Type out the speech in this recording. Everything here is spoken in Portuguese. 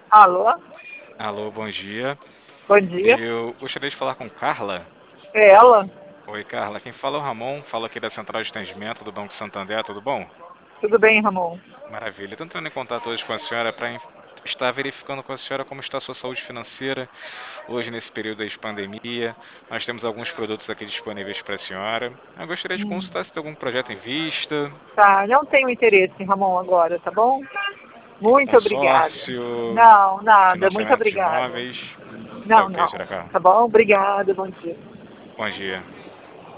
Alô? Alô, bom dia. Bom dia. Eu gostaria de falar com Carla. É ela? Oi, Carla. Quem fala é o Ramon, falo aqui da Central de Atendimento do Banco Santander, tudo bom? Tudo bem, Ramon? Maravilha. Estou entrando em contato hoje com a senhora para estar verificando com a senhora como está a sua saúde financeira hoje nesse período aí de pandemia. Nós temos alguns produtos aqui disponíveis para a senhora. Eu gostaria de Hum, consultar se tem algum projeto em vista, tá, não tenho interesse, Ramon, agora, tá bom? Muito obrigada. consórcio, Não, nada, muito financiamento de obrigada. imóveis. Tá Não, ok, não. senhora Carla. Tá bom? Obrigada, bom dia. Bom dia.